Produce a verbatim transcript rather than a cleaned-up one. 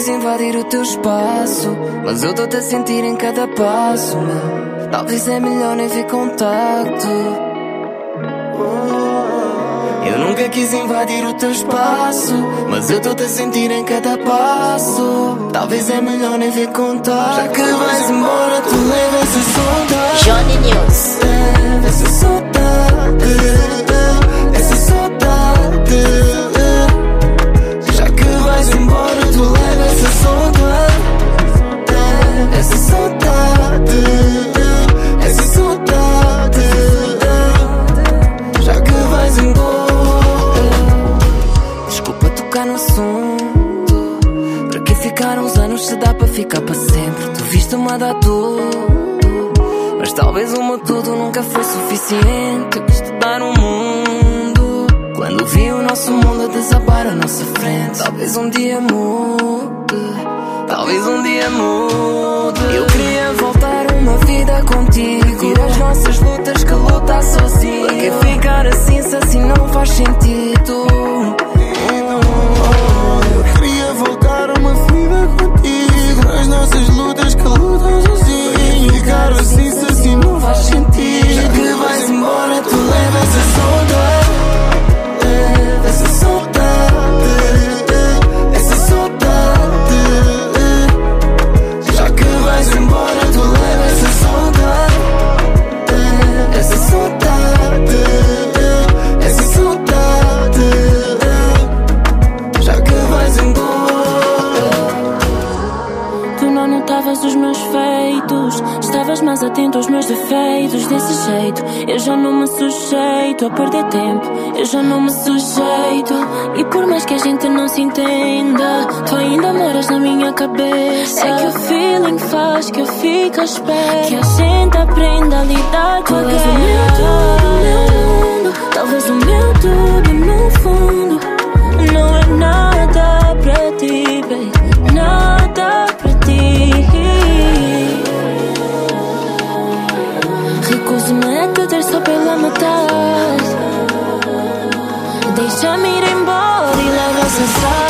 quis invadir o teu espaço, mas eu tô-te a sentir em cada passo, meu. Talvez é melhor nem ver contacto. Eu nunca quis invadir o teu espaço, mas eu tô-te a sentir em cada passo. Talvez é melhor nem ver contato. Já que vais embora, tu leva essa saudade. Johnny News. Leva essa saudade, essa saudade. Já que vais embora, tu leva essa saudade, essa saudade, essa saudade. Já que vais embora. Desculpa tocar no assunto. Para que ficar uns anos se dá para ficar para sempre? Tu viste-me a dar tudo, mas talvez o meu tudo nunca foi suficiente. Eu quis te dar um mundo quando vi o nosso mundo a desabar à nossa frente. Talvez um dia mude, talvez um dia mude. Eu queria voltar uma vida contigo, vir as nossas lutas que lutar sozinho. Para que ficar assim se assim não faz sentido? Eu queria voltar uma vida contigo, as nossas lutas que lutam sozinho. Para que ficar assim se assim não faz sentido? Já que vais embora, tu leva essa saudade, leva essa saudade, essa saudade. Já que vais embora, tu leva essa saudade, essa saudade, essa saudade. Já que vais embora. Tu não notavas os meus feitos, estavas mais atento aos meus defeitos. Desse jeito, eu já não me sujeito a perder tempo, eu já não me sujeito. E por mais que a gente não se entenda, tu ainda moras na minha cabeça. É que o feeling faz que eu fique à espera que a gente aprenda a lidar com a guerra. Talvez o meu tudo, meu mundo, talvez o meu tudo no fundo não é nada pra ti, baby, nada pra ti. Recuso-me a te ter só pela metade. Deixa-me ir embora e leva essa saudade.